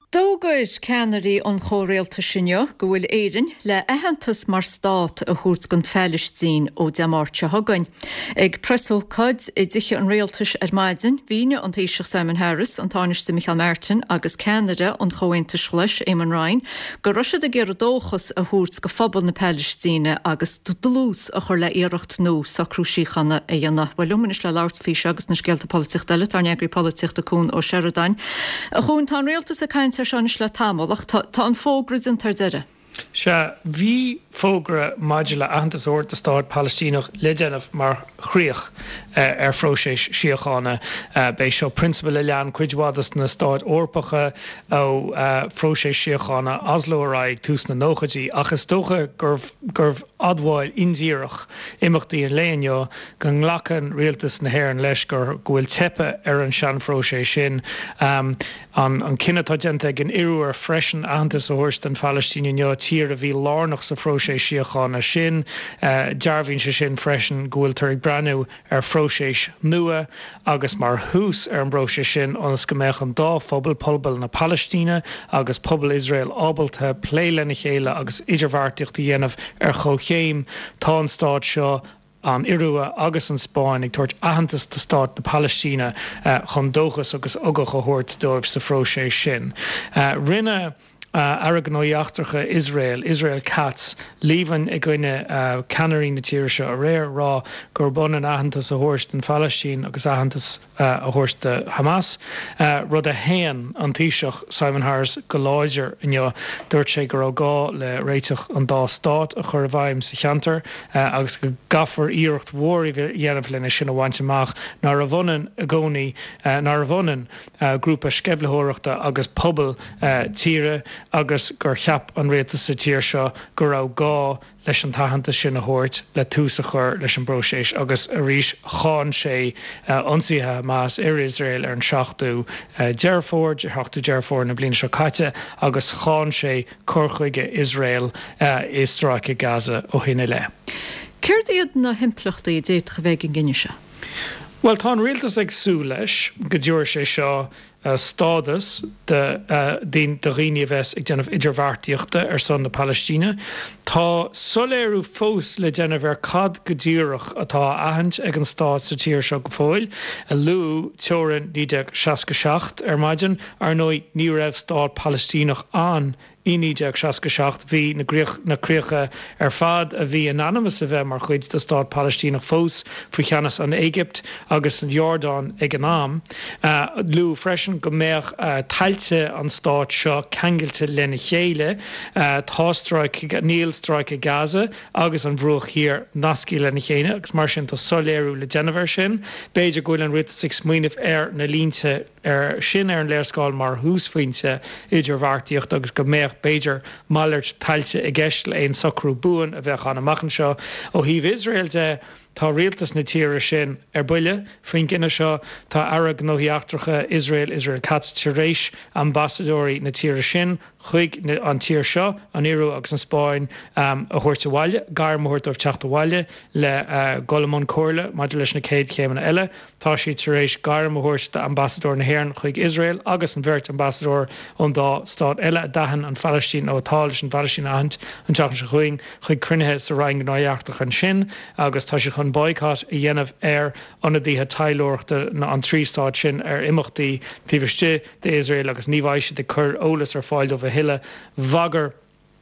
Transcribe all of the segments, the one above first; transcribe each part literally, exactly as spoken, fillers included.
Dógais ceannarí an chóréalta sinne go bhfuil éireann le aitheantas mar stát a thuairt gon feilisttín ó deamáirte thugainn. Ag presó cod i dtithe an réaltas ar maidin, bhíne an taoiseach Simon Harris, an táneiste Michael Martin agus Canada an chohaintas leis Éamon Ryan, go ruisiad a ggéar dóchas a thuairt go phobal na Peilisttíne agus dlús a chur le iirecht nó sa cruúsíchanna a dhéanana. Bhfuil lumanis le láirt fís agus na scéalta políochta eile tar neagraí políochta cún ó Sheridan. A chun tá réaltas a caint ar seanis le tamach tá an fógrad an tar deire. Se bhí fógra maidile ahantas orta Stát Palestínach le déanamh mar chríoch ar phróisis síochána bei seo principal le lean cuidhwadas na Stát orpacha ó phróisis síochána Oslo aráig tús na nóchadí achas tócha gurh admháil indíireach imachtaí an léoneo go nglacan rialtas na hÉireann leis gur bhfuil tepa ar an sean phróisis sin an cinnetá déanta gin iarú ar freisin ahantas orst an Palestíneo tír a bhí lárnach sa phróisis síochána sin, dearbhíonn se sin freisin ghfuil tuirg breanú ar phróisis nua agus mar thuas ar an bhróisis sin anas go mbeadh an dá phobal pobal na Palestíne agus pobal Israel ábalta pléile na chéile agus idirbhharrtaíochta dhéanamh ar chomh tá an Stát seo an Iorua agus an Spáin ag tuairt aitheantas tá Stát na Palestíne chun dóchas agus ugach a thabhairt dóibh sa phróisis sin. Rinne Uh, Aragan óíachtarcha Israel, Israel Katz, líban i gcuine uh, canarí na tíre seo a réir rá gur bun an aitheantas a thuairt an Palestín agus aitheantas uh, a thuairt de Hamas. Uh, rud a héan an taoiseach Simon Harris go láidir inneo dúirt sé gur gá le réiteach an dá Stát a chur bhaim sa cheantar uh, agus go gafar íirecht mhór i dhéanamh lena sin a bhaint amach ná a bhunan a gcónaí uh, ná a bhunan uh, grúpa sceblathóireachta agus pobal uh, tíre agus gur cheap an réaltas sa tír seo gur rá gá leis an taitheanta sin a thabhairt le tús a chur leis an bhróisis agus a rís cháin sé ionsaithe más ar Israel ar an seachtú dearfóir, seachtú dearfóir na bliana seo caite agus cháin sé cur chuige Israel i Stráic Gaza ó hinine le. Céir iad na himplachta i dtéit go bheith an gcinne seo? Well, tá an rialtas ag sú leis go dúir sé seo Uh, stádas de uh, dín de riine bheits ag déanamh idirbhharrtaíochta ar son na Palestíne. Tá soléirú fós le déanamh ar cad go díreach atá aithint ag an Stát sa tír seo go fóil, a lú teorann nídeag seasca seacht ar maidin ar nói ní raibh Stát Palestínach an inídeag seasca seacht bhí naríocha ar fad a bhí anonymous a bheith mar chuid do Stát Palestínach fós faoi cheannas an Égypt agus an Jordán ag an am. Uh, lú freisin go mbeadh uh, tailte an Stát seo ceangailte lena chéile, uh, tá Stráic níl Stráic Gaza agus an bhruach hir nascí lena chéine agus mar sin tá soléirú le déanamh sin, beidir gúil an rialtas ag smaoinemh ar na línte ar sin ar an léirscáil mar húsfaointe idirbhharrtaíocht agus go mbeadh beidir mallart tailte i gceist le éon socrú buan a bheith chana machchan seo ó híomh Israel de tá rialtas na tíre sin ar buile faoin gcinne seo tá Arag nóíachtarcha Israel Israel Katz Tiréis ambassadóí na tíre sin chuig an tír seo an Iorua agus an Spáin um, a thuairt bhaile, gar mthirt ó teachta bhaile le uh, Golamón Cóirle, maidir leis na céad céimena eile, tá sí Tiréis gar mthirt de ambassadór na hÉireann chuig Israel agus an bhirt ambassadór ón dá Stát eile dahan an Palestín ó atá leis an Palestín ahant an teachn se chuing chuig crunethe sa raing nóíachtarcha an sin agus tá sé chun boicot i dhéanamh ar anna dtíthe tailóireachta na an trí Stát sin ar imachtaí tíbhaiste de Israel agus níomhaise de chur ólas ar fáil do hiile bhagar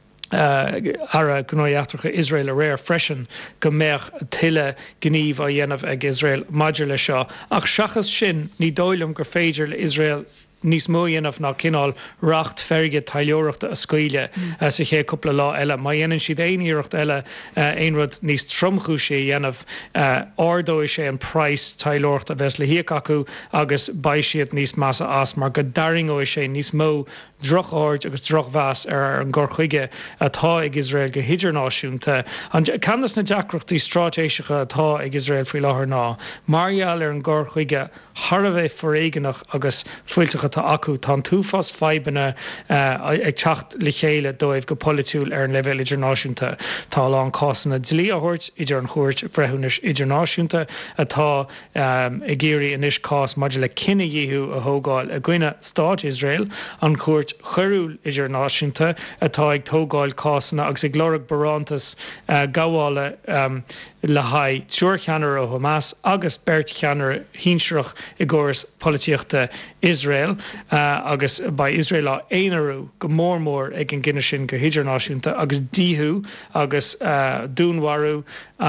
Uh, ara gnoíachtarcha Israel a réir freisin go mbeadh tuile gníomh a dhéanamh ag Israel maidir le seo. Ach seachas sin ní dóilm gur féidir le Israel níos mó dhéanamh ná cinál racht ferige tailóireachta a scaoile mm. uh, sa ché cúpla lá eile. Má dhéanann siad éon íireacht eile uh, éon rud níos tromchú sé dhéanamh uh, ardóidh sé an price tailóireachta bheits le hiac acu agus baidh siad níos measa as mar go daringóidh sé níos mó droch áid agus droch bheas ar an gcur chuige atá ag Israel go hidirnáisiúnta. An canas na deacrachtaí strátéisicha atá ag Israel faoi láthair ná, margheall ar an gcur chuige Harbheith foréigenach agus fuiltecha acu tá túfas febanna ag techt le chéile dóibh go polúil ar an level idirnáisiúnta. Tá lá cásanna dlí athirt idir an chuirt freithúnis idirnáisiúnta atá um, i ggéirí inis cás maidir le cinenne dhéú a thógáil a gcuine Stáit Israel an chuirt choirúil idirnáisiúnta atá ag tógáil cásanna agus ag glórach barántas uh, gáhála um, le haid túrcheanar ó Hamas agus beirt cheanar hínsreach i gcóras políochta Israel uh, agus ba Israel á éonarú go mór mór ag an gine sin go hidirnáisiúnta agus díthú agus uh, dúnharú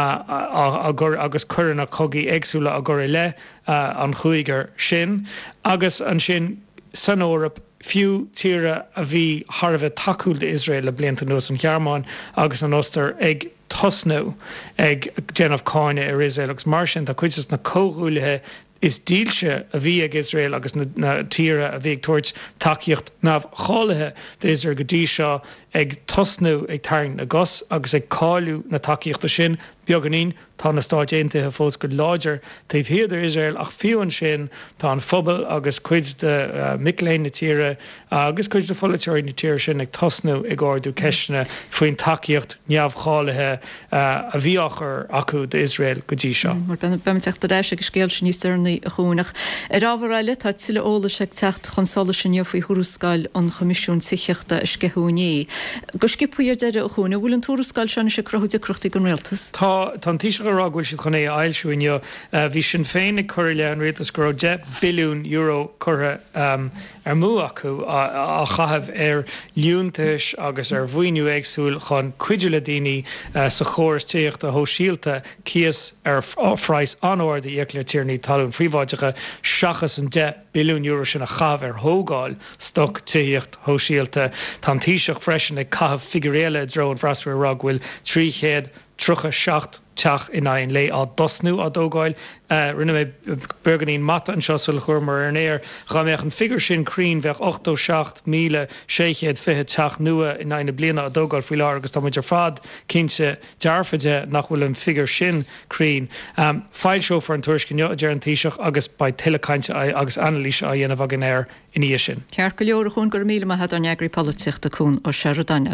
uh, agus churanna cogaí agsúla a ggur le uh, an chuiger sin agus an sin san Eorp fiú tíre a bhí Harbheith takeúil de Israel le blianta nuas an chearmáin agus an ostar ag tosnú ag déanamh cáine ar Israel agus mar sin tá cuidas na cóghúilethe is díalse a bhí ag Israel agus na, na tíre a bhí ag tuairt takeíocht nabh chálathe de Israel go dtí seo ag tosnú ag tarn na gos agus ag cáiliú na takeíochta sin beaganín tá na Stáit Aontaithe fós go láidir taobh hiadidir Israel ach fiúan sin tá an phobal agus cuid de uh, miléin na tíre agus cuid de foliteir na tíre sin ag tosnú ag gáardú ceisna faoin takeíocht neamhchálathe uh, a bhíochar acu de Israel go dtí seo. Mar ben techt éis agus scéil sin níos arnaí a chúnach. Ar ábharile tá tuile ólas ag techt chunsála sin faoi thuúscail an chomisisiún sicheachta is ceúní. Go skipúir deire a chúna bhfuil an túrascail sena sé crothúide cruchtaí go réaltas. Tá tá tíise ráhfuil si chun é ailsúine bhí sin féin ag chuir le an réaltas go de bilún euro chutha um, ar mú acu a, a chahabh ar liúntais agus ar bhuiinú agsúil chun cuidiú le daoine uh, sa chóras tíocht a hóisialta cías ar freies anóir de dhéiclir tíirní talún phríomháideacha seachas an de bilún euro sin a chahabh ar thógáil stoc tíocht hóisialta tá tíiseach freisin ag cahabh figuréile dro an freasú rághfuil trí chéad trucha seacht teach in ein lei á dosnú a dógáil uh, rinne mé burganín mata an seosúil chumar ar néir cha méach an figur sin crín bheith ochtó seacht míle séchéad fithe teach nua in aine bliana a dógáil faoi lá agus tá muidir fad cinse dearfaide nach bhfuil an figur sin crín. Um, Fáil seo for an tuairiscinne a dear an tíiseach agus ba tilecainte agus analís a dhéanamh agan air in í sin. Cear go leor a chun gur míle a had an eagraí políochta cún ó Searadania.